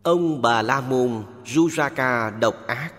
Ông Bà La Môn Rujaka độc ác.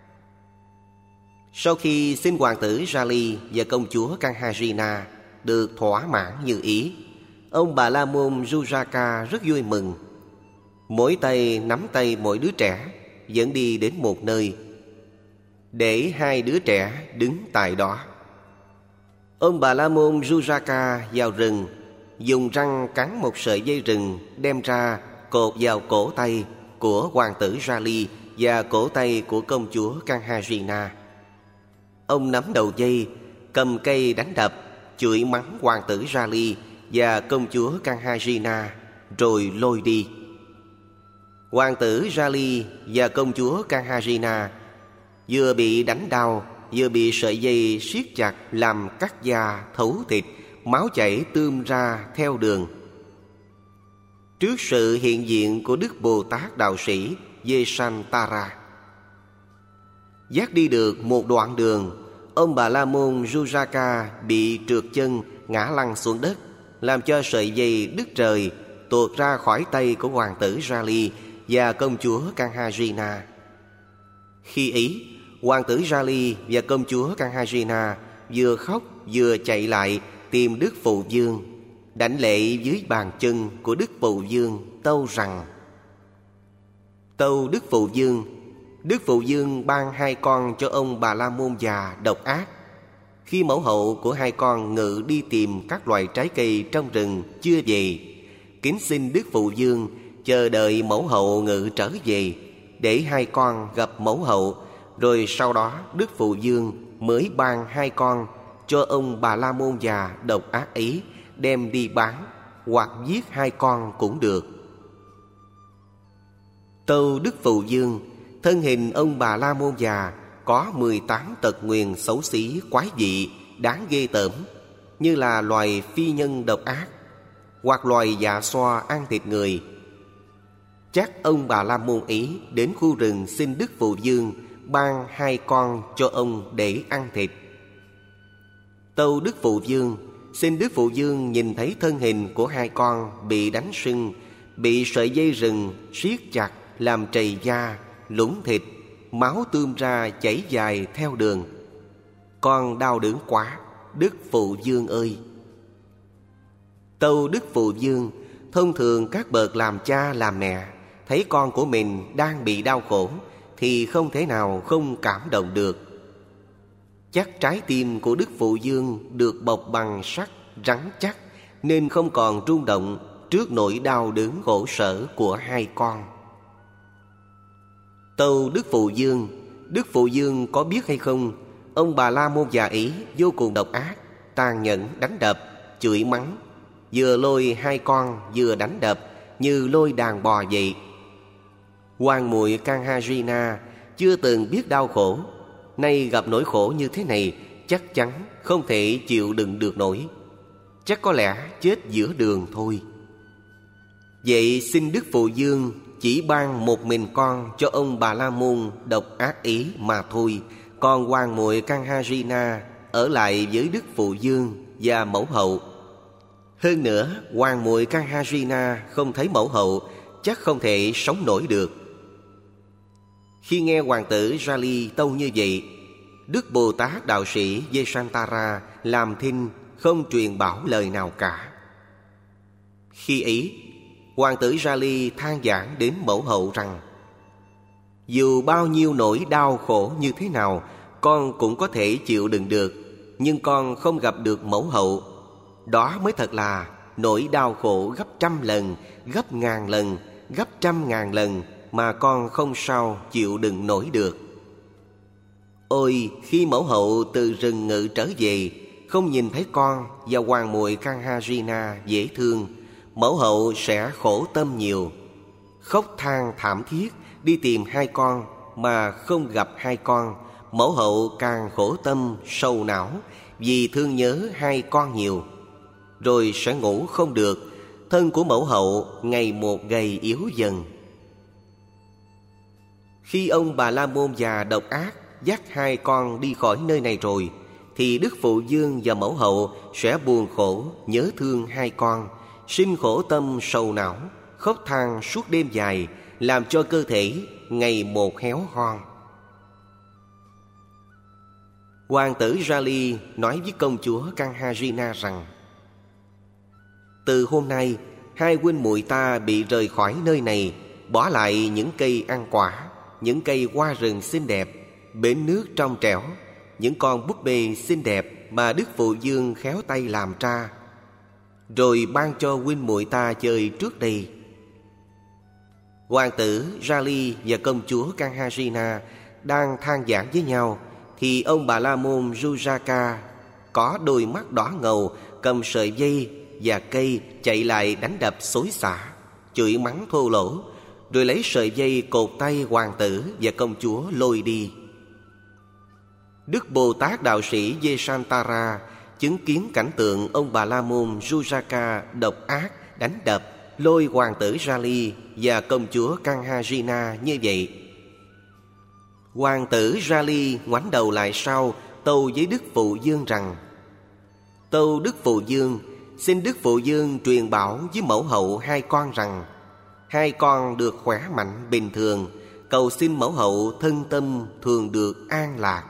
Sau khi xin hoàng tử Rali và công chúa Kanharina được thỏa mãn như ý, ông Bà La Môn Rujaka rất vui mừng. Mỗi tay nắm tay mỗi đứa trẻ, dẫn đi đến một nơi, để hai đứa trẻ đứng tại đó. Ông Bà La Môn Rujaka vào rừng, dùng răng cắn một sợi dây rừng, đem ra cột vào cổ tay của hoàng tử Rali và cổ tay của công chúa Kanharina. Ông nắm đầu dây, cầm cây đánh đập, chửi mắng hoàng tử Rali và công chúa Kanharina, rồi lôi đi. Hoàng tử Rali và công chúa Kanharina vừa bị đánh đau, vừa bị sợi dây siết chặt làm cắt da thấu thịt, máu chảy tươm ra theo đường. Trước sự hiện diện của Đức Bồ Tát Đạo Sĩ Vesantara, dắt đi được một đoạn đường, ông Bà La Môn Rujaka bị trượt chân ngã lăn xuống đất, làm cho sợi dây đứt rời, tuột ra khỏi tay của hoàng tử Rali và công chúa Kanharina. Khi ấy, hoàng tử Rali và công chúa Kanharina vừa khóc vừa chạy lại tìm Đức Phụ Dương, đảnh lễ dưới bàn chân của Đức Phụ Dương, tâu rằng: Tâu Đức Phụ Dương, Đức Phụ Dương ban hai con cho ông Bà La Môn già độc ác. Khi mẫu hậu của hai con ngự đi tìm các loại trái cây trong rừng chưa về, kính xin Đức Phụ Dương chờ đợi mẫu hậu ngự trở về, để hai con gặp mẫu hậu. Rồi sau đó Đức Phụ Dương mới ban hai con cho ông Bà La Môn già độc ác ấy đem đi bán, hoặc giết hai con cũng được. Tâu Đức Phụ Dương, thân hình ông Bà La Môn già có 18 tật nguyền xấu xí quái dị, đáng ghê tởm, như là loài phi nhân độc ác, hoặc loài dạ xoa ăn thịt người. Chắc ông Bà La Môn ấy đến khu rừng xin Đức Phụ Dương ban hai con cho ông để ăn thịt. Tâu Đức Phụ Dương, xin Đức Phụ Dương nhìn thấy thân hình của hai con bị đánh sưng, bị sợi dây rừng siết chặt làm trầy da, lủng thịt, máu tươm ra chảy dài theo đường. Con đau đớn quá, Đức Phụ Dương ơi! Tâu Đức Phụ Dương, thông thường các bậc làm cha làm mẹ thấy con của mình đang bị đau khổ thì không thể nào không cảm động được. Chắc trái tim của Đức Phụ Dương được bọc bằng sắt rắn chắc, nên không còn rung động trước nỗi đau đớn khổ sở của hai con. Tâu Đức Phụ Dương, Đức Phụ Dương có biết hay không, ông Bà La Môn già ấy vô cùng độc ác, tàn nhẫn đánh đập, chửi mắng, vừa lôi hai con vừa đánh đập như lôi đàn bò vậy. Hoàng muội Kanharina chưa từng biết đau khổ, nay gặp nỗi khổ như thế này chắc chắn không thể chịu đựng được nổi, chắc có lẽ chết giữa đường thôi. Vậy xin Đức Phụ Dương chỉ ban một mình con cho ông Bà La Môn độc ác ý mà thôi, còn hoàng muội Kanharina ở lại với Đức Phụ Dương và mẫu hậu. Hơn nữa, hoàng muội Kanharina không thấy mẫu hậu chắc không thể sống nổi được. Khi nghe hoàng tử Rali tâu như vậy, Đức Bồ Tát Đạo Sĩ Vesantara làm thinh, không truyền bảo lời nào cả. Khi ấy, hoàng tử Rali than vãn đến mẫu hậu rằng: Dù bao nhiêu nỗi đau khổ như thế nào, con cũng có thể chịu đựng được, nhưng con không gặp được mẫu hậu. Đó mới thật là nỗi đau khổ gấp 100 lần, gấp 1000 lần, gấp 100.000 lần mà con không sao chịu đựng nổi được. Ôi, khi mẫu hậu từ rừng ngự trở về, không nhìn thấy con và hoàng muội Kanharina dễ thương, mẫu hậu sẽ khổ tâm nhiều, khóc than thảm thiết đi tìm hai con mà không gặp hai con. Mẫu hậu càng khổ tâm sầu não vì thương nhớ hai con nhiều, rồi sẽ ngủ không được. Thân của mẫu hậu ngày một gầy yếu dần. Khi ông Bà La Môn già độc ác dắt hai con đi khỏi nơi này rồi, thì Đức Phụ Dương và mẫu hậu sẽ buồn khổ nhớ thương hai con, sinh khổ tâm sầu não, khóc than suốt đêm dài, làm cho cơ thể ngày một héo hon. Hoàng tử Rali nói với công chúa Kanharina rằng: từ hôm nay, hai huynh muội ta bị rời khỏi nơi này, bỏ lại những cây ăn quả, những cây hoa rừng xinh đẹp, bến nước trong trẻo, những con búp bê xinh đẹp mà Đức Phụ Dương khéo tay làm ra, rồi ban cho huynh muội ta chơi trước đây. Hoàng tử Rali và công chúa Kanharina đang than vãn với nhau, thì ông Bà La Môn Rujaka có đôi mắt đỏ ngầu, cầm sợi dây và cây chạy lại đánh đập xối xả, chửi mắng thô lỗ, rồi lấy sợi dây cột tay hoàng tử và công chúa lôi đi. Đức Bồ Tát đạo sĩ Vesantara chứng kiến cảnh tượng ông Bà La Môn Rujaka độc ác đánh đập, lôi hoàng tử Rali và công chúa Kanharina như vậy. Hoàng tử Rali ngoảnh đầu lại sau, tâu với Đức Phụ Dương rằng: tâu Đức Phụ Dương, xin Đức Phụ Dương truyền bảo với mẫu hậu hai con rằng hai con được khỏe mạnh bình thường, cầu xin mẫu hậu thân tâm thường được an lạc.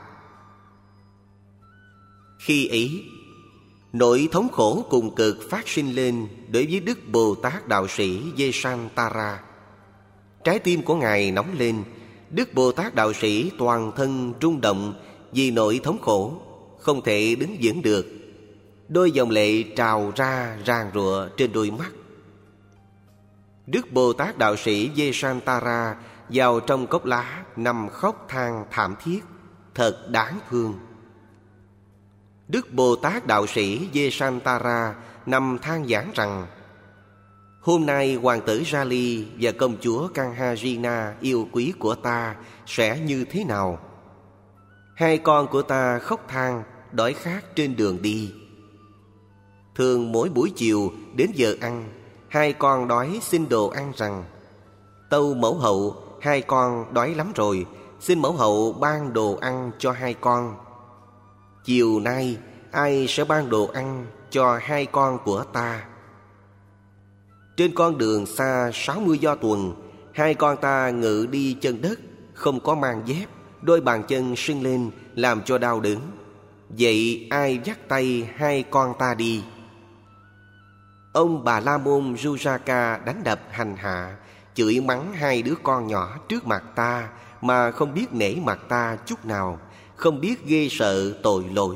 Khi ấy, nỗi thống khổ cùng cực phát sinh lên đối với Đức Bồ Tát đạo sĩ Vesantara. Trái tim của ngài nóng lên. Đức Bồ Tát đạo sĩ toàn thân rung động vì nỗi thống khổ, không thể đứng vững được. Đôi dòng lệ trào ra ràn rụa trên đôi mắt. Đức Bồ Tát đạo sĩ Vesantara vào trong cốc lá nằm khóc than thảm thiết, thật đáng thương. Đức Bồ Tát đạo sĩ Vesantara nằm than vãn rằng: hôm nay hoàng tử Rali và công chúa Kanharina yêu quý của ta sẽ như thế nào? Hai con của ta khóc than đói khát trên đường đi. Thường mỗi buổi chiều đến giờ ăn, hai con đói xin đồ ăn rằng: tâu mẫu hậu, hai con đói lắm rồi, xin mẫu hậu ban đồ ăn cho hai con. Chiều nay ai sẽ ban đồ ăn cho hai con của ta? Trên con đường xa 60 do tuần, hai con ta ngự đi chân đất, không có mang dép, đôi bàn chân sưng lên làm cho đau đớn. Vậy ai dắt tay hai con ta đi? Ông Bà La Môn Rujaka đánh đập hành hạ, chửi mắng hai đứa con nhỏ trước mặt ta mà không biết nể mặt ta chút nào, không biết ghê sợ tội lỗi.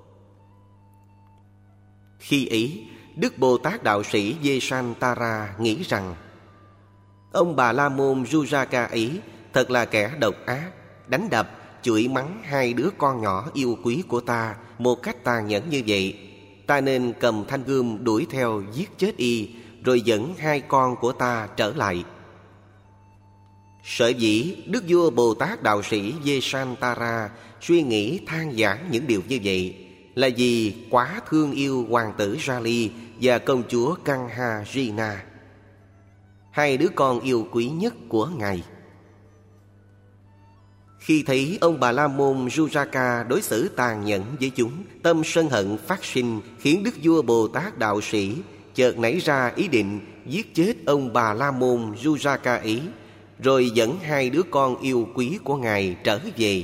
Khi ấy, Đức Bồ Tát đạo sĩ Vesantara nghĩ rằng: ông Bà La Môn Rujaka ấy thật là kẻ độc ác, đánh đập, chửi mắng hai đứa con nhỏ yêu quý của ta một cách tàn nhẫn như vậy. Ta nên cầm thanh gươm đuổi theo giết chết y, rồi dẫn hai con của ta trở lại. Sở dĩ Đức vua Bồ Tát đạo sĩ Vesantara suy nghĩ than vãn những điều như vậy là vì quá thương yêu hoàng tử Rali và công chúa Kanharina, hai đứa con yêu quý nhất của ngài. Khi thấy ông Bà La Môn Rujaka đối xử tàn nhẫn với chúng, tâm sân hận phát sinh, khiến Đức vua Bồ Tát đạo sĩ chợt nảy ra ý định giết chết ông Bà La Môn Rujaka ấy, rồi dẫn hai đứa con yêu quý của ngài trở về.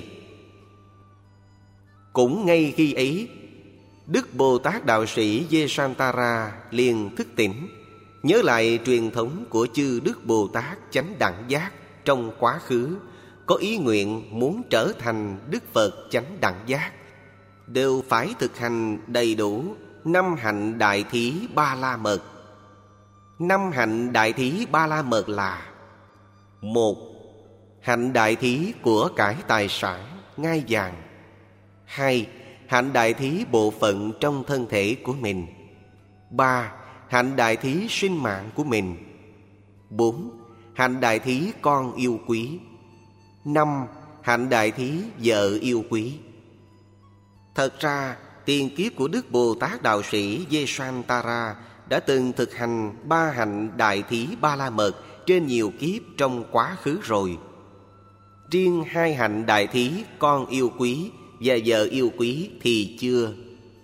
Cũng ngay khi ấy, Đức Bồ Tát đạo sĩ Vesantara liền thức tỉnh, nhớ lại truyền thống của chư Đức Bồ Tát chánh đẳng giác trong quá khứ, có ý nguyện muốn trở thành Đức Phật chánh đẳng giác, đều phải thực hành đầy đủ 5 hạnh đại thí ba la mật. 5 hạnh đại thí ba la mật là: 1. Hạnh đại thí của cải tài sản, ngai vàng. 2. Hạnh đại thí bộ phận trong thân thể của mình. 3. Hạnh đại thí sinh mạng của mình. 4. Hạnh đại thí con yêu quý. 5. Hạnh đại thí vợ yêu quý. Thật ra, tiền kiếp của Đức Bồ Tát đạo sĩ Vesantara đã từng thực hành 3 hạnh đại thí ba la mật trên nhiều kiếp trong quá khứ rồi. Riêng 2 hạnh đại thí con yêu quý và vợ yêu quý thì chưa.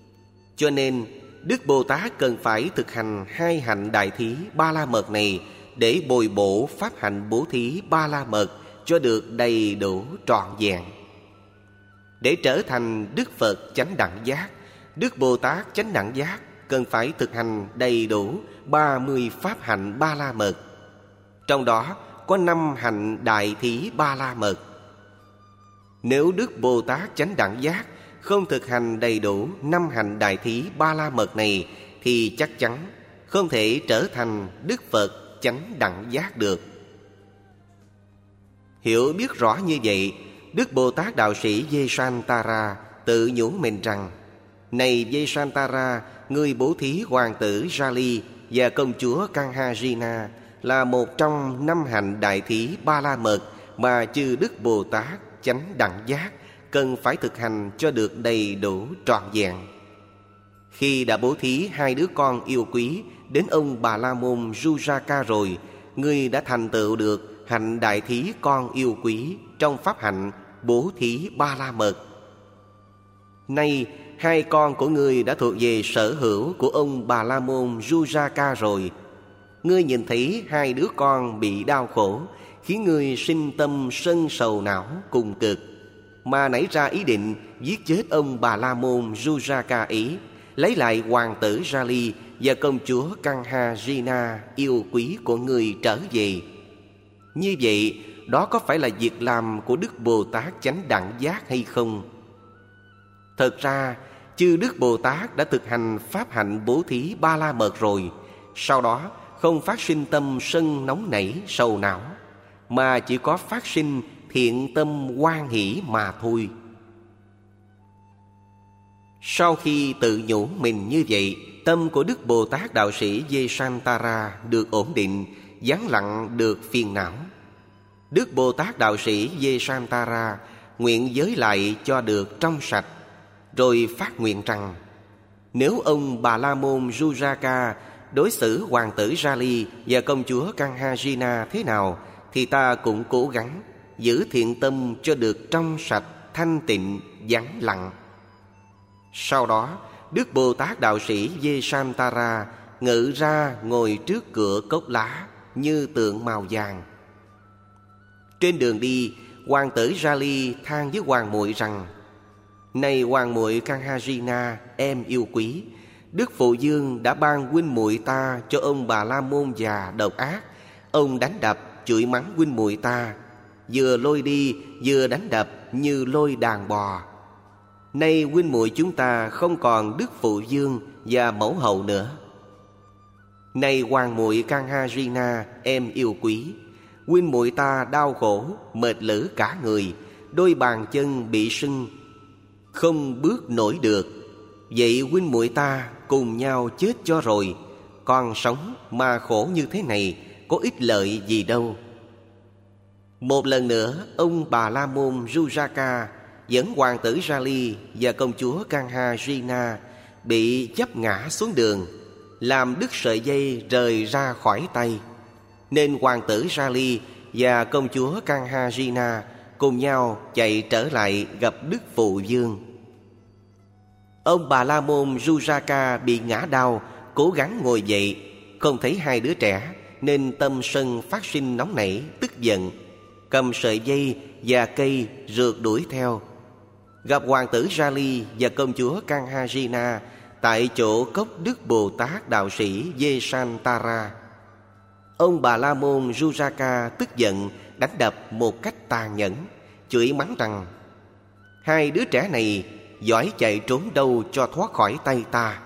Cho nên Đức Bồ Tát cần phải thực hành 2 hạnh đại thí ba la mật này để bồi bổ pháp hạnh bố thí Ba La Mật cho được đầy đủ trọn vẹn. Để trở thành Đức Phật chánh đẳng giác, Đức Bồ Tát chánh đẳng giác cần phải thực hành đầy đủ 30 pháp hạnh Ba La Mật. Trong đó có 5 hạnh đại thí Ba La Mật. Nếu Đức Bồ Tát chánh đẳng giác không thực hành đầy đủ 5 hạnh đại thí Ba La Mật này thì chắc chắn không thể trở thành Đức Phật chánh đẳng giác được. Hiểu biết rõ như vậy, Đức Bồ Tát đạo sĩ Vesantara tự nhủ mình rằng: này Vesantara, người bố thí hoàng tử Jali và công chúa Kanhajina là một trong 5 hạnh đại thí Ba La Mật mà chư Đức Bồ Tát chánh đẳng giác cần phải thực hành cho được đầy đủ trọn vẹn. Khi đã bố thí 2 đứa con yêu quý đến ông Bà La Môn Rujaka rồi, ngươi đã thành tựu được hạnh đại thí con yêu quý trong pháp hạnh bố thí Ba La Mật. Nay 2 con của ngươi đã thuộc về sở hữu của ông Bà La Môn Rujaka rồi. Ngươi nhìn thấy 2 đứa con bị đau khổ, khiến ngươi sinh tâm sân sầu não cùng cực, mà nảy ra ý định giết chết ông Bà La Môn Rujaka ý, lấy lại hoàng tử Jali và công chúa Kanhajina yêu quý của ngươi trở về. Như vậy, đó có phải là việc làm của Đức Bồ Tát chánh đẳng giác hay không? Thật ra, chư Đức Bồ Tát đã thực hành pháp hạnh bố thí Ba La Mật rồi, sau đó không phát sinh tâm sân nóng nảy sầu não, mà chỉ có phát sinh thiện tâm hoan hỷ mà thôi. Sau khi tự nhủ mình như vậy, tâm của Đức Bồ Tát đạo sĩ Vesantara được ổn định, vắng lặng được phiền não. Đức Bồ Tát đạo sĩ Vesantara nguyện giới lại cho được trong sạch, rồi phát nguyện rằng: nếu ông Bà La Môn Rujaka đối xử hoàng tử Jali và công chúa Kanhajina thế nào, thì ta cũng cố gắng giữ thiện tâm cho được trong sạch, thanh tịnh, vắng lặng. Sau đó, Đức Bồ Tát đạo sĩ Vesantara ngự ra ngồi trước cửa cốc lá như tượng màu vàng. Trên đường đi, hoàng tử Jali than với hoàng muội rằng: này hoàng muội Kanhajina, em yêu quý, Đức Phụ Dương đã ban huynh muội ta cho ông Bà La Môn già độc ác. Ông đánh đập, chửi mắng huynh muội ta, vừa lôi đi vừa đánh đập như lôi đàn bò. Nay huynh muội chúng ta không còn Đức Phụ Dương và mẫu hậu nữa. Này hoàng muội Kanhajina, em yêu quý, huynh muội ta đau khổ, mệt lử cả người, đôi bàn chân bị sưng, không bước nổi được. Vậy huynh muội ta cùng nhau chết cho rồi, còn sống mà khổ như thế này có ích lợi gì đâu. Một lần nữa, ông Bà La Môn Rujaka dẫn hoàng tử Jali và công chúa Kanhajina bị chấp ngã xuống đường, làm đứt sợi dây rời ra khỏi tay, nên hoàng tử Jali và công chúa Kanhajina cùng nhau chạy trở lại gặp Đức Phụ Dương. Ông Bà La Môn Rujaka bị ngã đau, cố gắng ngồi dậy, không thấy 2 đứa trẻ, nên tâm sân phát sinh nóng nảy, tức giận, cầm sợi dây và cây rượt đuổi theo. Gặp hoàng tử Jali và công chúa Kanhajina tại chỗ cốc Đức Bồ Tát đạo sĩ Vesantara. Ông Bà La Môn Rujaka tức giận đánh đập một cách tàn nhẫn, chửi mắng rằng: 2 đứa trẻ này giỏi chạy trốn đâu cho thoát khỏi tay ta.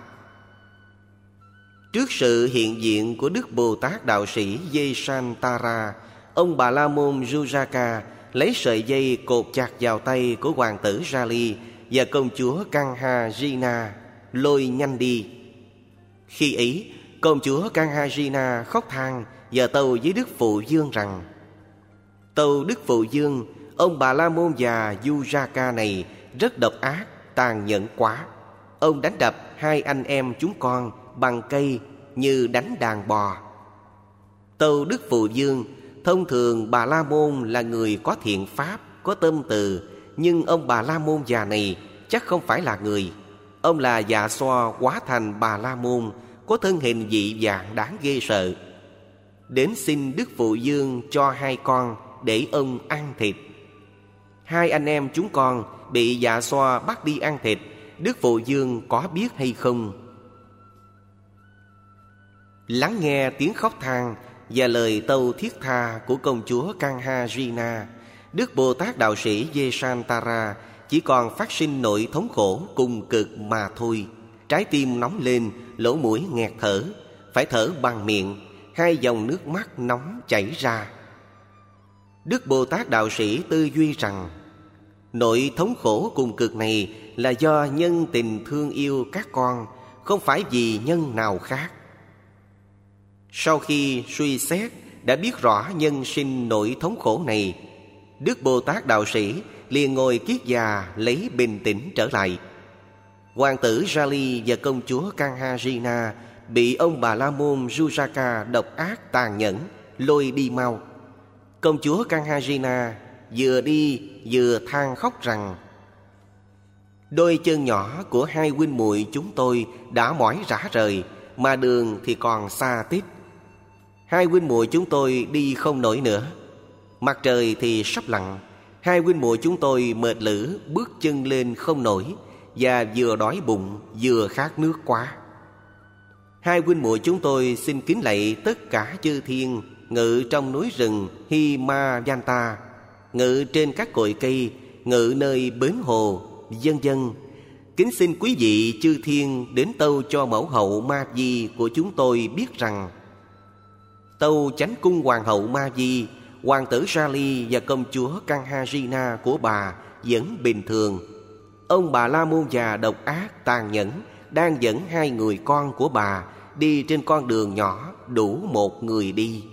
Trước sự hiện diện của Đức Bồ Tát đạo sĩ Vesantara, ông Bà La Môn Rujaka lấy sợi dây cột chặt vào tay của hoàng tử Jali và công chúa Kanhajina, lôi nhanh đi. Khi ấy, công chúa Kanhajina khóc than và tâu với Đức Phụ Dương rằng: tâu Đức Phụ Dương, ông Bà La Môn già Rujaka này rất độc ác, tàn nhẫn quá. Ông đánh đập 2 anh em chúng con bằng cây như đánh đàn bò. Tâu Đức Phụ Dương, thông thường Bà La Môn là người có thiện pháp, có tâm từ, nhưng ông Bà La Môn già này chắc không phải là người. Ông là Dạ Xoa hóa thành Bà La Môn, có thân hình dị dạng đáng ghê sợ. đến xin Đức Phụ Dương cho hai con để ông ăn thịt. Hai anh em chúng con bị Dạ Xoa bắt đi ăn thịt, Đức Phụ Dương có biết hay không? Lắng nghe tiếng khóc than và lời tâu thiết tha của công chúa Kanha-rina, Đức Bồ Tát Đạo Sĩ Vesantara chỉ còn phát sinh nỗi thống khổ cùng cực mà thôi. Trái tim nóng lên, lỗ mũi nghẹt thở, phải thở bằng miệng, hai dòng nước mắt nóng chảy ra. Đức Bồ Tát Đạo Sĩ tư duy rằng nỗi thống khổ cùng cực này là do nhân tình thương yêu các con, không phải vì nhân nào khác. Sau khi suy xét đã biết rõ nhân sinh nỗi thống khổ này, Đức Bồ Tát Đạo Sĩ liền ngồi kiết già lấy bình tĩnh trở lại. Hoàng tử Jali và công chúa Kanha-rina bị ông Bà La Môn Jujaka độc ác tàn nhẫn lôi đi mau. Công chúa Kanha-rina vừa đi vừa than khóc rằng: đôi chân nhỏ của hai huynh muội chúng tôi đã mỏi rã rời, mà đường thì còn xa tít. Hai huynh muội chúng tôi đi không nổi nữa. Mặt trời thì sắp lặn, hai huynh muội chúng tôi mệt lử bước chân lên không nổi, và vừa đói bụng vừa khát nước quá. Hai huynh muội chúng tôi xin kính lạy tất cả chư thiên ngự trong núi rừng Himayanta, ngự trên các cội cây, ngự nơi bến hồ, vân vân. Kính xin quý vị chư thiên đến tâu cho mẫu hậu Ma Di của chúng tôi biết rằng tâu chánh cung hoàng hậu Ma Di, hoàng tử Jali và công chúa Kanha-rina của bà vẫn bình thường. Ông Bà La Môn già độc ác tàn nhẫn đang dẫn hai người con của bà đi trên con đường nhỏ đủ một người đi.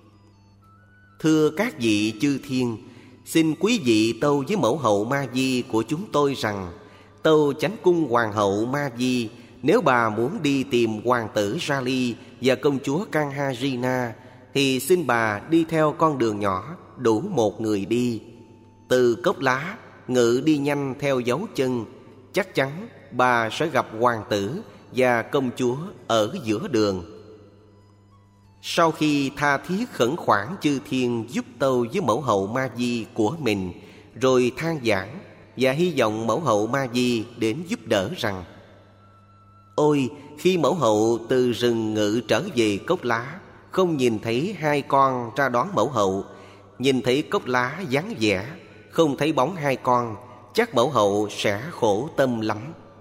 Thưa các vị chư thiên, xin quý vị tâu với mẫu hậu Ma Di của chúng tôi rằng tâu chánh cung hoàng hậu Ma Di, nếu bà muốn đi tìm hoàng tử Jali và công chúa Kanha-rina thì xin bà đi theo con đường nhỏ đủ một người đi. Từ Cốc Lá ngự đi nhanh theo dấu chân, chắc chắn bà sẽ gặp hoàng tử và công chúa ở giữa đường. Sau khi tha thiết khẩn khoản chư thiên giúp tâu với mẫu hậu Ma Di của mình, rồi than vãn và hy vọng mẫu hậu Ma Di đến giúp đỡ rằng: ôi, khi mẫu hậu từ rừng ngự trở về Cốc Lá, không nhìn thấy hai con ra đón mẫu hậu, nhìn thấy Cốc Lá vắng vẻ, không thấy bóng hai con, chắc mẫu hậu sẽ khổ tâm lắm.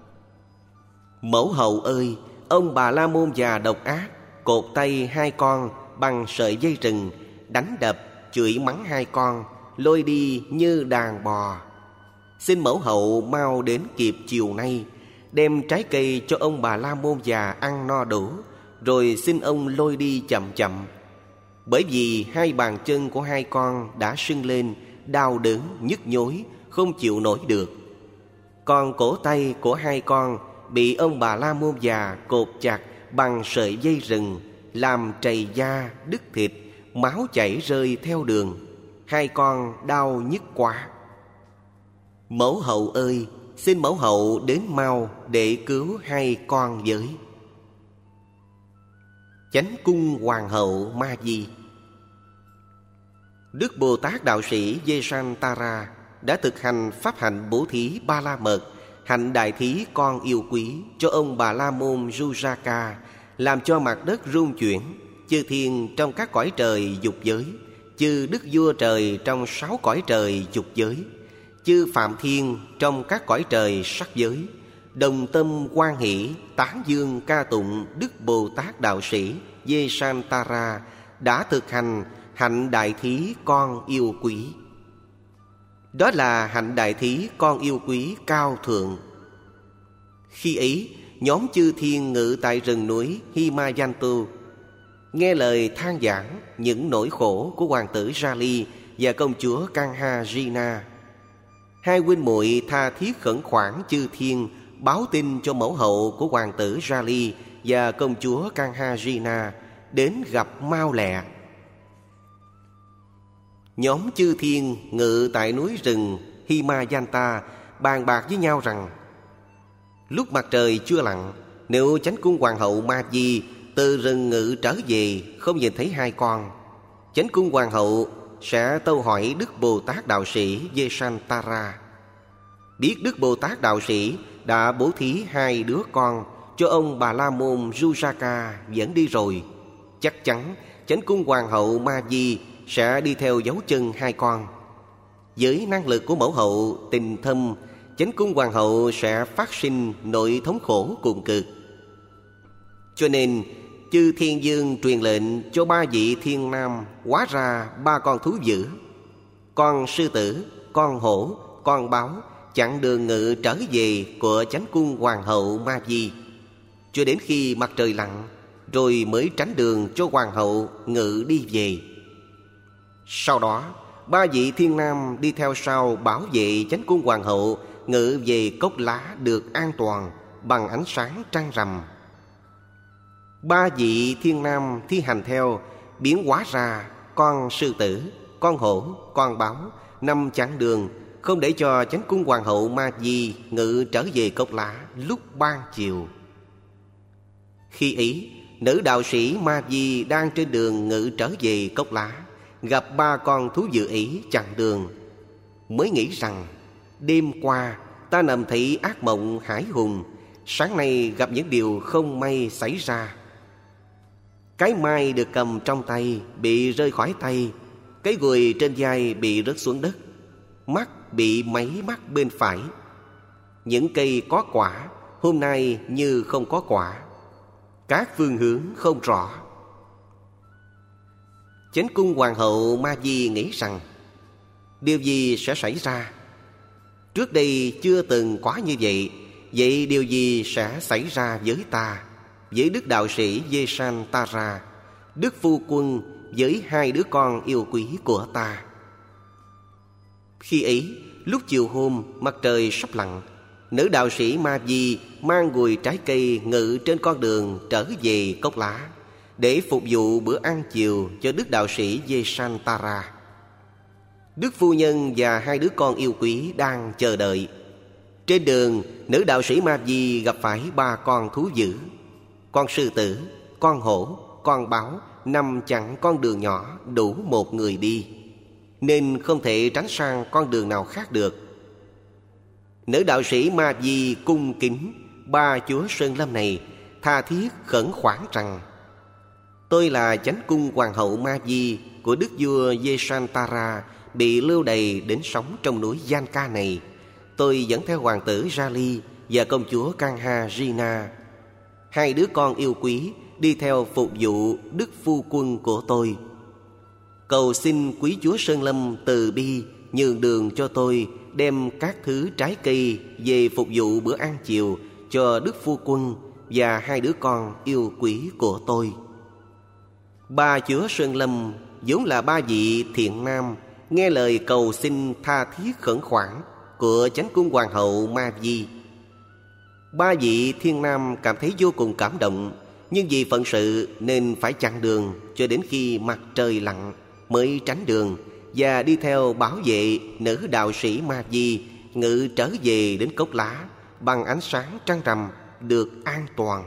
Mẫu hậu ơi, ông Bà La Môn già độc ác cột tay hai con bằng sợi dây rừng, đánh đập, chửi mắng hai con, lôi đi như đàn bò. Xin mẫu hậu mau đến kịp chiều nay, đem trái cây cho ông Bà La Môn già ăn no đủ, rồi xin ông lôi đi chậm chậm. Bởi vì hai bàn chân của hai con đã sưng lên, đau đớn, nhức nhối, không chịu nổi được. Còn cổ tay của hai con bị ông Bà La Môn già cột chặt bằng sợi dây rừng, làm trầy da, đứt thịt, máu chảy rơi theo đường. Hai con đau nhức quá. Mẫu hậu ơi, xin mẫu hậu đến mau để cứu hai con với. Chánh cung hoàng hậu Ma Di. Đức Bồ Tát Đạo Sĩ Vesantara đã thực hành pháp hạnh bố thí Ba La Mật, hạnh đại thí con yêu quý cho ông Bà La Môn Jujaka, làm cho mặt đất rung chuyển, chư thiên trong các cõi trời dục giới, chư đức vua trời trong 6 cõi trời dục giới, chư phạm thiên trong các cõi trời sắc giới, đồng tâm hoan hỷ tán dương ca tụng Đức Bồ Tát Đạo Sĩ Vesantara đã thực hành hạnh đại thí con yêu quý. Đó là hạnh đại thí con yêu quý cao thượng. Khi ấy, nhóm chư thiên ngự tại rừng núi Himayanta nghe lời than vãn những nỗi khổ của hoàng tử Jali và công chúa Kanha-rina. Hai huynh muội tha thiết khẩn khoản chư thiên báo tin cho mẫu hậu của hoàng tử Jali và công chúa Kanha-rina đến gặp mau lẹ. Nhóm chư thiên ngự tại núi rừng Himayanta bàn bạc với nhau rằng lúc mặt trời chưa lặn, nếu chánh cung hoàng hậu Ma Di từ rừng Ngự trở về, không nhìn thấy hai con. Chánh cung hoàng hậu sẽ tâu hỏi Đức Bồ Tát Đạo Sĩ Vesantara. Biết Đức Bồ Tát Đạo Sĩ đã bố thí hai đứa con cho ông Bà La Môn Rujaka dẫn đi rồi, chắc chắn Chánh cung hoàng hậu Ma Di sẽ đi theo dấu chân hai con. Với năng lực của mẫu hậu tình thâm, Chánh cung hoàng hậu sẽ phát sinh nỗi thống khổ cùng cực. Cho nên chư thiên vương truyền lệnh cho ba vị thiên nam hóa ra ba con thú dữ: con sư tử, con hổ, con báo, chặn đường Ngự trở về của Chánh cung hoàng hậu Ma Di, cho đến khi mặt trời lặn, rồi mới tránh đường cho hoàng hậu Ngự đi về. Sau đó ba vị thiên nam đi theo sau bảo vệ Chánh cung hoàng hậu Ngự về Cốc Lá được an toàn bằng ánh sáng trăng rằm. Ba vị thiên nam thi hành theo, biến hóa ra con sư tử, con hổ, con báo, nằm chặn đường, không để cho Chánh cung hoàng hậu Ma Di Ngự trở về Cốc Lá lúc ban chiều. Khi ấy, nữ đạo sĩ Ma Di đang trên đường Ngự trở về Cốc Lá, gặp ba con thú dữ ấy chặn đường, mới nghĩ rằng đêm qua ta nằm thấy ác mộng hải hùng, sáng nay gặp những điều không may xảy ra. Cái mai được cầm trong tay bị rơi khỏi tay, cái gùi trên vai bị rớt xuống đất, mắt bị máy mắt bên phải. Những cây có quả hôm nay như không có quả, các phương hướng không rõ. Chánh cung hoàng hậu Ma Di nghĩ rằng điều gì sẽ xảy ra? Trước đây chưa từng có như vậy, vậy điều gì sẽ xảy ra với ta, với Đức Đạo Sĩ Vesantara, Đức Phu Quân, với hai đứa con yêu quý của ta? Khi ấy, lúc chiều hôm mặt trời sắp lặn, nữ đạo sĩ Ma Di mang gùi trái cây Ngự trên con đường trở về Cốc Lá để phục vụ bữa ăn chiều cho Đức Đạo Sĩ Vesantara. Đức phu nhân và hai đứa con yêu quý đang chờ đợi. Trên đường, nữ đạo sĩ Ma Di gặp phải ba con thú dữ: con sư tử, con hổ, con báo, nằm chặn con đường nhỏ đủ một người đi, nên không thể tránh sang con đường nào khác được. Nữ đạo sĩ Ma Di cung kính ba chúa Sơn Lâm này, tha thiết khẩn khoản rằng: tôi là Chánh cung hoàng hậu Ma Di của đức vua Vesantara, bị lưu đày đến sống trong núi Janka này. Tôi dẫn theo hoàng tử Rali và công chúa Kanharina, hai đứa con yêu quý, đi theo phục vụ Đức Phu Quân của tôi. Cầu xin quý chúa Sơn Lâm từ bi nhường đường cho tôi đem các thứ trái cây về phục vụ bữa ăn chiều cho Đức Phu Quân và hai đứa con yêu quý của tôi. Ba chúa Sơn Lâm vốn là ba vị thiện nam, nghe lời cầu xin tha thiết khẩn khoản của Chánh cung hoàng hậu Ma Di. Ba vị thiên nam cảm thấy vô cùng cảm động, nhưng vì phận sự nên phải chặn đường cho đến khi mặt trời lặn mới tránh đường và đi theo bảo vệ nữ đạo sĩ Ma Di Ngự trở về đến Cốc Lá bằng ánh sáng trăng rằm được an toàn.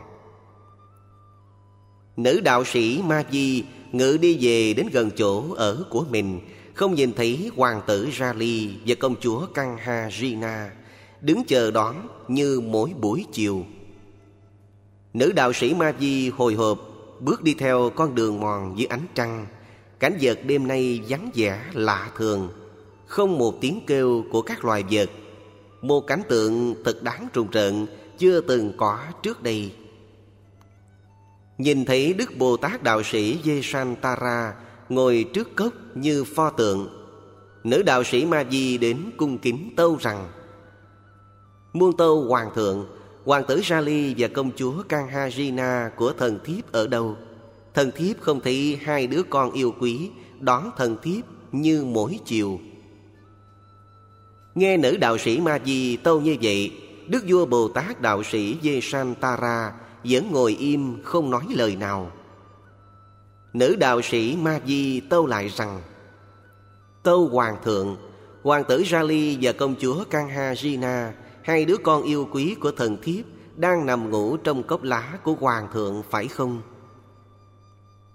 Nữ đạo sĩ Ma Di Ngự đi về đến gần chỗ ở của mình, không nhìn thấy hoàng tử Rali và công chúa Kanharina đứng chờ đón như mỗi buổi chiều. Nữ đạo sĩ Ma Di hồi hộp bước đi theo con đường mòn dưới ánh trăng. Cảnh vật đêm nay vắng vẻ lạ thường, không một tiếng kêu của các loài vật, một cảnh tượng thật đáng rùng rợn chưa từng có trước đây. Nhìn thấy Đức Bồ Tát Đạo Sĩ Vesantara ngồi trước cốc như pho tượng, nữ đạo sĩ Ma Di đến cung kính tâu rằng: muôn tâu hoàng thượng, hoàng tử Rali và công chúa Kanharina của thần thiếp ở đâu? Thần thiếp không thấy hai đứa con yêu quý đón thần thiếp như mỗi chiều. Nghe nữ đạo sĩ Ma Di tâu như vậy, Đức vua Bồ Tát Đạo Sĩ Vesantara vẫn ngồi im không nói lời nào. Nữ đạo sĩ Ma Di tâu lại rằng: tâu hoàng thượng, hoàng tử Rali và công chúa Kanharina, hai đứa con yêu quý của thần thiếp, đang nằm ngủ trong cốc lá của hoàng thượng phải không?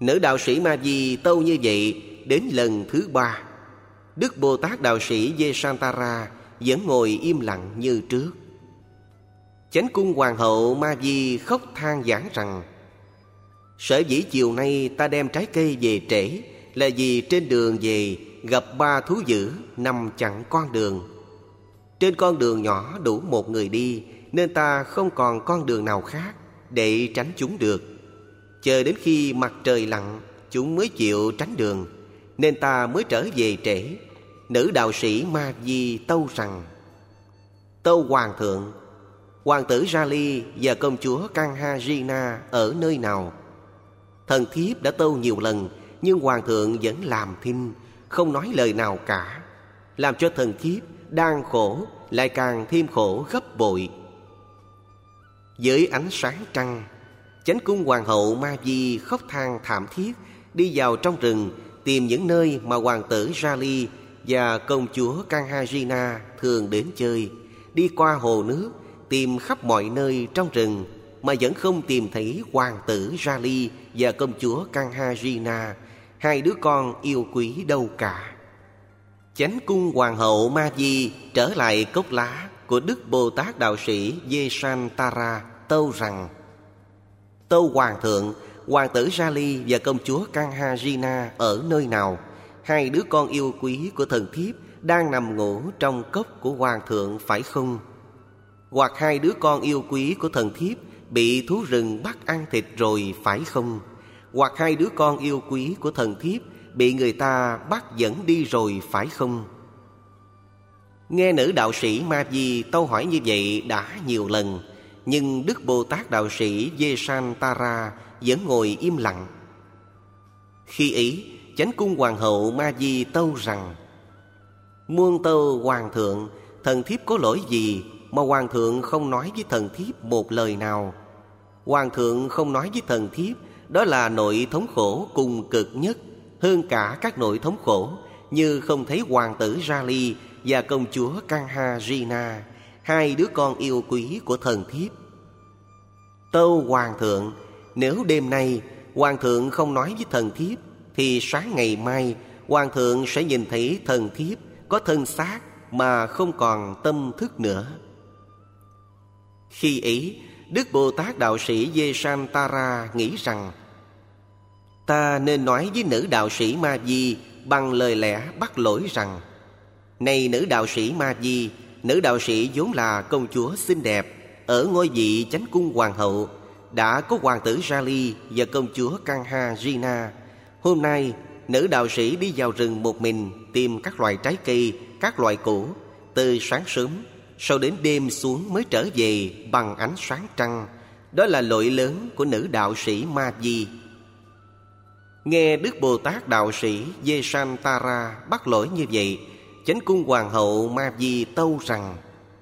Nữ đạo sĩ Ma Di tâu như vậy đến lần thứ 3. Đức Bồ Tát đạo sĩ Vesantara vẫn ngồi im lặng như trước. Chánh cung hoàng hậu Ma Di khóc than vãn rằng: sở dĩ chiều nay ta đem trái cây về trễ là vì trên đường về gặp 3 thú dữ nằm chặn con đường. Trên con đường nhỏ đủ một người đi, nên ta không còn con đường nào khác để tránh chúng được. Chờ đến khi mặt trời lặn, chúng mới chịu tránh đường, nên ta mới trở về trễ. Nữ đạo sĩ Ma Di tâu rằng: tâu hoàng thượng, hoàng tử Rali và công chúa Kanharina ở nơi nào? Thần thiếp đã tâu nhiều lần, nhưng hoàng thượng vẫn làm thinh, không nói lời nào cả, làm cho thần thiếp đang khổ lại càng thêm khổ gấp bội. Với ánh sáng trăng, chánh cung hoàng hậu Ma Di khóc than thảm thiết, đi vào trong rừng tìm những nơi mà hoàng tử Rali và công chúa Kanharina thường đến chơi. Đi qua hồ nước, tìm khắp mọi nơi trong rừng mà vẫn không tìm thấy hoàng tử Rali và công chúa Kanharina, hai đứa con yêu quý đâu cả. Chánh cung hoàng hậu Ma Di trở lại cốc lá của Đức Bồ Tát đạo sĩ Vesantara tâu rằng: tâu hoàng thượng, hoàng tử Rali và công chúa Kanharina ở nơi nào? Hai đứa con yêu quý của thần thiếp đang nằm ngủ trong cốc của hoàng thượng phải không? Hoặc hai đứa con yêu quý của thần thiếp bị thú rừng bắt ăn thịt rồi phải không? Hoặc hai đứa con yêu quý của thần thiếp bị người ta bắt dẫn đi rồi phải không? Nghe nữ đạo sĩ Ma Di tâu hỏi như vậy đã nhiều lần, nhưng Đức Bồ Tát đạo sĩ Vesantara vẫn ngồi im lặng. Khi ấy, chánh cung hoàng hậu Ma Di tâu rằng: muôn tâu hoàng thượng, thần thiếp có lỗi gì mà hoàng thượng không nói với thần thiếp một lời nào? Hoàng thượng không nói với thần thiếp, đó là nỗi thống khổ cùng cực nhất, hơn cả các nỗi thống khổ như không thấy hoàng tử Rali và công chúa Kanharina, hai đứa con yêu quý của thần thiếp. Tâu hoàng thượng, nếu đêm nay hoàng thượng không nói với thần thiếp, thì sáng ngày mai hoàng thượng sẽ nhìn thấy thần thiếp có thân xác mà không còn tâm thức nữa. Khi ấy, Đức Bồ Tát đạo sĩ Vesantara nghĩ rằng: ta nên nói với nữ đạo sĩ Ma Di bằng lời lẽ bắt lỗi rằng: này nữ đạo sĩ Ma Di, nữ đạo sĩ vốn là công chúa xinh đẹp, ở ngôi vị chánh cung hoàng hậu, đã có hoàng tử Rali và công chúa Kanharina. Hôm nay nữ đạo sĩ đi vào rừng một mình tìm các loại trái cây, các loại củ, từ sáng sớm, sau đến đêm xuống mới trở về bằng ánh sáng trăng. Đó là lỗi lớn của nữ đạo sĩ Ma Di. Nghe Đức Bồ Tát đạo sĩ Vesantara bắt lỗi như vậy, chánh cung hoàng hậu Ma Di tâu rằng: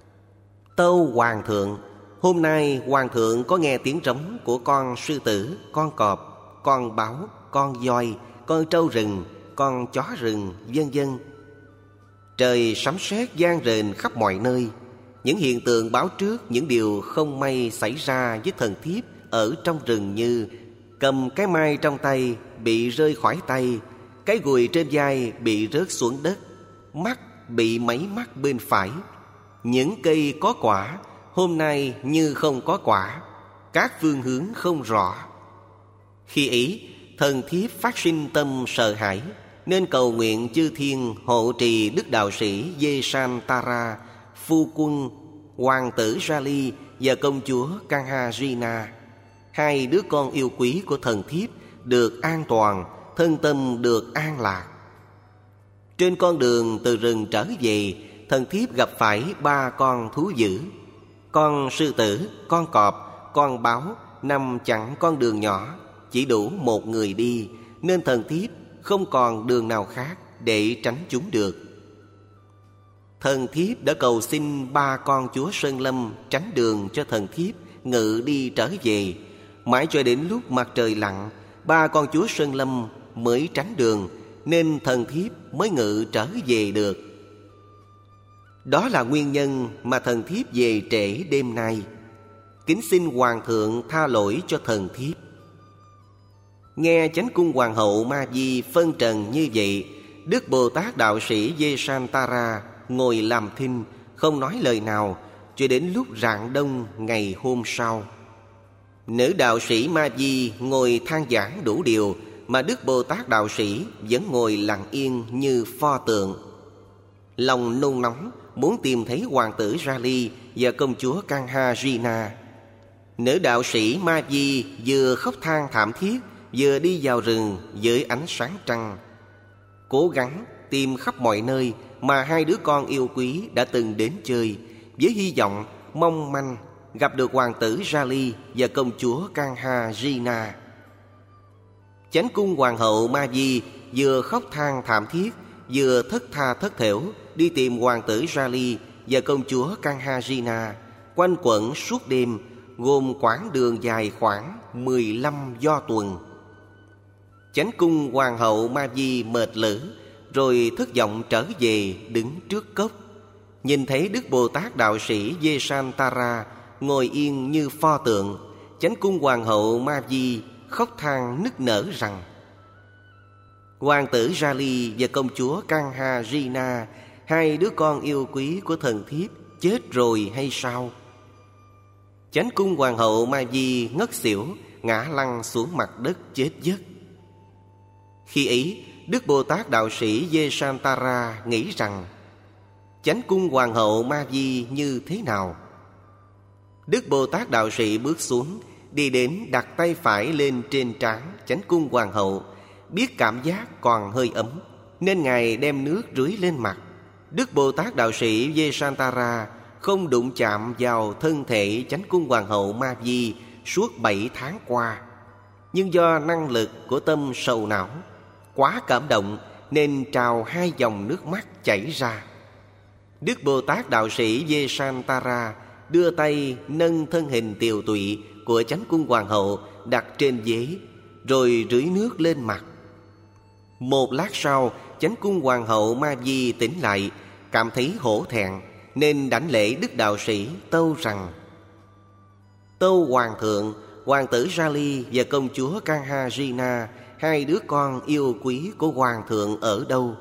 tâu hoàng thượng, hôm nay hoàng thượng có nghe tiếng trống của con sư tử, con cọp, con báo, con voi, con trâu rừng, con chó rừng, vân vân. Trời sấm sét vang rền khắp mọi nơi. Những hiện tượng báo trước những điều không may xảy ra với thần thiếp ở trong rừng, như cầm cái mai trong tay bị rơi khỏi tay, cái gùi trên vai bị rớt xuống đất, mắt bị máy mắt bên phải. Những cây có quả hôm nay như không có quả, các phương hướng không rõ. Khi ấy, thần thiếp phát sinh tâm sợ hãi, nên cầu nguyện chư thiên hộ trì Đức đạo sĩ Vesantara, phu quân hoàng tử Rali và công chúa Kanharina, hai đứa con yêu quý của thần thiếp, được an toàn, thân tâm được an lạc. Trên con đường từ rừng trở về, thần thiếp gặp phải 3 con thú dữ. Con sư tử, con cọp, con báo nằm chặn con đường nhỏ, chỉ đủ một người đi, nên thần thiếp không còn đường nào khác để tránh chúng được. Thần thiếp đã cầu xin 3 con chúa Sơn Lâm tránh đường cho thần thiếp ngự đi trở về. Mãi cho đến lúc mặt trời lặn, 3 con chúa Sơn Lâm mới tránh đường, nên thần thiếp mới ngự trở về được. Đó là nguyên nhân mà thần thiếp về trễ đêm nay. Kính xin hoàng thượng tha lỗi cho thần thiếp. Nghe Chánh Cung Hoàng hậu Ma Di phân trần như vậy, Đức Bồ Tát Đạo Sĩ Vesantara ngồi làm thinh, không nói lời nào, cho đến lúc rạng đông ngày hôm sau. Nữ đạo sĩ Ma Di ngồi than giảng đủ điều, mà Đức Bồ Tát Đạo Sĩ vẫn ngồi lặng yên như pho tượng. Lòng nôn nóng muốn tìm thấy hoàng tử Rali và công chúa Kanha-rina. Nữ đạo sĩ Ma Di vừa khóc than thảm thiết, vừa đi vào rừng với ánh sáng trăng, cố gắng tìm khắp mọi nơi mà hai đứa con yêu quý đã từng đến chơi, với hy vọng mong manh gặp được hoàng tử Rali và công chúa Kanha-rina. Chánh Cung Hoàng hậu Ma Di vừa khóc than thảm thiết, vừa thất tha thất thểu đi tìm hoàng tử Rali và công chúa Kanha-rina, quanh quẩn suốt đêm, gồm quãng đường dài khoảng 15 do tuần. Chánh Cung Hoàng hậu Ma Di mệt lử, rồi thất vọng trở về đứng trước cốc. Nhìn thấy Đức Bồ Tát Đạo Sĩ Vesantara ngồi yên như pho tượng, Chánh Cung Hoàng hậu Ma Di khóc than nức nở rằng: hoàng tử Rali và công chúa Kanha-rina, hai đứa con yêu quý của thần thiếp, chết rồi hay sao? Chánh Cung Hoàng hậu Ma Di ngất xỉu, ngã lăn xuống mặt đất chết giấc. Khi ấy, Đức Bồ Tát Đạo Sĩ Vesantara nghĩ rằng Chánh Cung Hoàng hậu Ma Di như thế nào? Đức Bồ Tát Đạo Sĩ bước xuống, đi đến đặt tay phải lên trên trán Chánh Cung Hoàng hậu. Biết cảm giác còn hơi ấm, nên Ngài đem nước rưới lên mặt. Đức Bồ Tát Đạo Sĩ Vesantara không đụng chạm vào thân thể Chánh Cung Hoàng hậu Ma Di suốt 7 tháng qua. Nhưng do năng lực của tâm sầu não quá cảm động, nên trào 2 dòng nước mắt chảy ra. Đức Bồ Tát Đạo Sĩ Vesantara đưa tay nâng thân hình tiều tụy của Chánh Cung Hoàng hậu đặt trên ghế, rồi rưới nước lên mặt. Một lát sau, Chánh Cung Hoàng hậu Ma Di tỉnh lại, cảm thấy hổ thẹn, nên đảnh lễ Đức Đạo Sĩ tâu rằng: tâu Hoàng thượng, hoàng tử Rali và công chúa Kanha-rina, hai đứa con yêu quý của hoàng thượng ở đâu?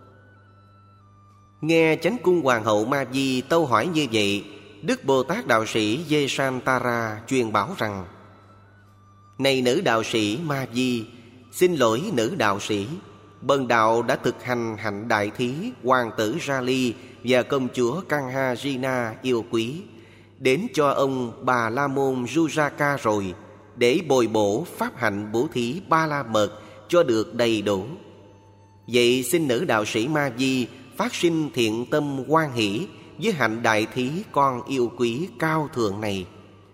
Nghe Chánh Cung Hoàng hậu Ma Di tâu hỏi như vậy, Đức Bồ Tát Đạo Sĩ Vesantara truyền bảo rằng: này nữ đạo sĩ Ma Di, xin lỗi nữ đạo sĩ, bần đạo đã thực hành hạnh đại thí hoàng tử Rali và công chúa Kanha-rina yêu quý, đến cho ông Bà La Môn Rujaka rồi, để bồi bổ pháp hạnh bố thí Ba La Mật cho được đầy đủ. Vậy xin nữ đạo sĩ Ma Di phát sinh thiện tâm hoan hỷ với hạnh đại thí con yêu quý cao thượng này.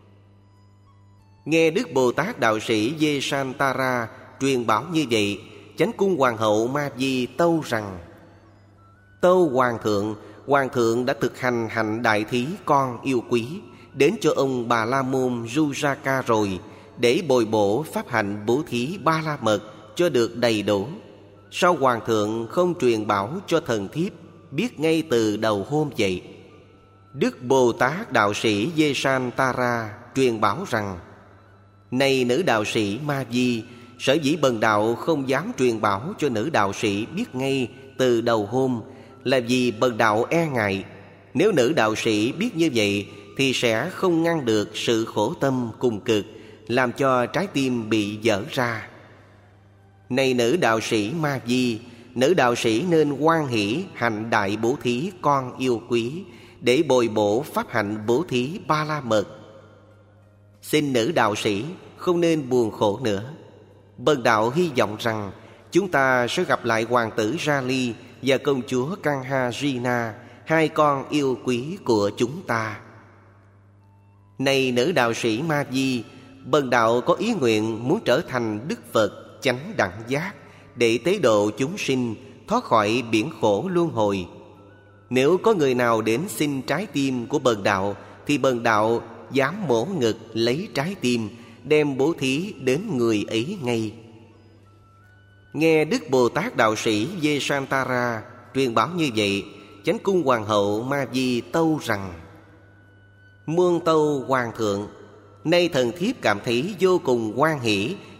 Nghe Đức Bồ Tát Đạo Sĩ Vesantara truyền bảo như vậy, Chánh Cung Hoàng hậu Ma Di tâu rằng: tâu hoàng thượng đã thực hành hạnh đại thí con yêu quý, đến cho ông Bà La Môn Rujaka rồi, để bồi bổ pháp hạnh bố thí Ba La Mật cho được đầy đủ. Sao hoàng thượng không truyền bảo cho thần thiếp biết ngay từ đầu hôm vậy? Đức Bồ Tát Đạo Sĩ Vesantara truyền bảo rằng: này nữ đạo sĩ Ma Di, sở dĩ bần đạo không dám truyền bảo cho nữ đạo sĩ biết ngay từ đầu hôm, là vì bần đạo e ngại. Nếu nữ đạo sĩ biết như vậy thì sẽ không ngăn được sự khổ tâm cùng cực, làm cho trái tim bị vỡ ra. Này nữ đạo sĩ Ma Di, nữ đạo sĩ nên hoan hỷ hành đại bố thí con yêu quý, để bồi bổ pháp hạnh bố thí Ba La Mật. Xin nữ đạo sĩ không nên buồn khổ nữa. Bần đạo hy vọng rằng chúng ta sẽ gặp lại hoàng tử Rali và công chúa Kanha-rina, hai con yêu quý của chúng ta. Này nữ đạo sĩ Ma Di, bần đạo có ý nguyện muốn trở thành Đức Phật chánh đẳng giác, để tế độ chúng sinh thoát khỏi biển khổ luân hồi. Nếu có người nào đến xin trái tim của bần đạo, thì bần đạo dám mổ ngực lấy trái tim, đem bố thí đến người ấy ngay. Nghe Đức Bồ Tát Đạo Sĩ Vesantara truyền bảo như vậy, Chánh Cung Hoàng hậu Ma Di tâu rằng: muôn tâu hoàng thượng, nay thần thiếp cảm thấy vô cùng hoan hỷ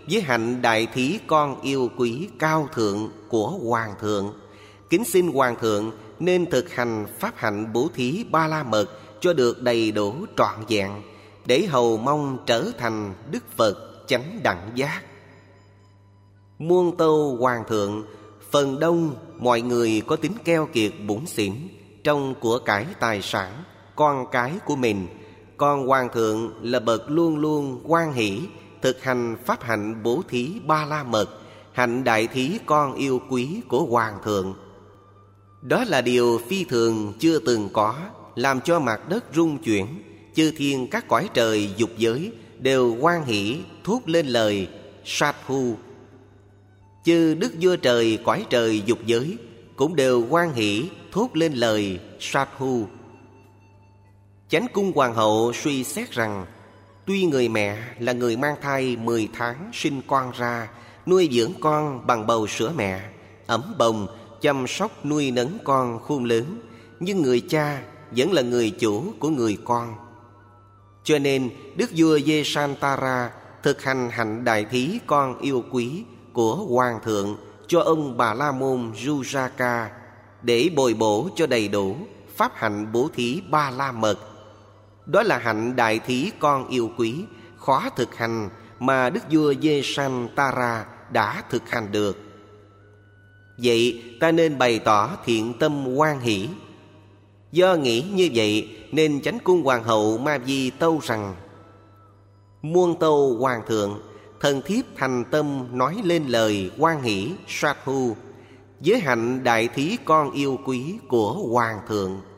với hạnh đại thí con yêu quý cao thượng của Hoàng thượng, kính xin Hoàng thượng nên thực hành pháp hạnh bố thí Ba La Mật cho được đầy đủ trọn vẹn, để hầu mong trở thành Đức Phật chánh đẳng giác. Muôn tâu Hoàng thượng, phần đông mọi người có tính keo kiệt bủn xỉn trong của cải tài sản, con cái của mình. Còn Hoàng thượng là bậc luôn luôn hoan hỷ thực hành pháp hạnh bố thí Ba La Mật, hạnh đại thí con yêu quý của Hoàng thượng. Đó là điều phi thường chưa từng có, làm cho mặt đất rung chuyển. Chư thiên các cõi trời dục giới đều hoan hỷ thốt lên lời Sát-hu. Chư đức vua trời cõi trời dục giới cũng đều hoan hỷ thốt lên lời Sát-hu. Chánh cung hoàng hậu suy xét rằng, tuy người mẹ là người mang thai 10 tháng sinh con ra, nuôi dưỡng con bằng bầu sữa mẹ, ấm bồng, chăm sóc nuôi nấng con khôn lớn, nhưng người cha vẫn là người chủ của người con. Cho nên đức vua Vesantara thực hành hạnh đại thí con yêu quý của Hoàng thượng cho ông Bà La Môn Rujaka, để bồi bổ cho đầy đủ pháp hạnh bố thí Ba La Mật. Đó là hạnh đại thí con yêu quý khó thực hành mà đức vua Vesantara đã thực hành được. Vậy ta nên bày tỏ thiện tâm hoan hỷ. Do nghĩ như vậy nên chánh cung hoàng hậu Ma Vi tâu rằng, muôn tâu Hoàng thượng, thần thiếp thành tâm nói lên lời hoan hỷ Sát-hu với hạnh đại thí con yêu quý của Hoàng thượng.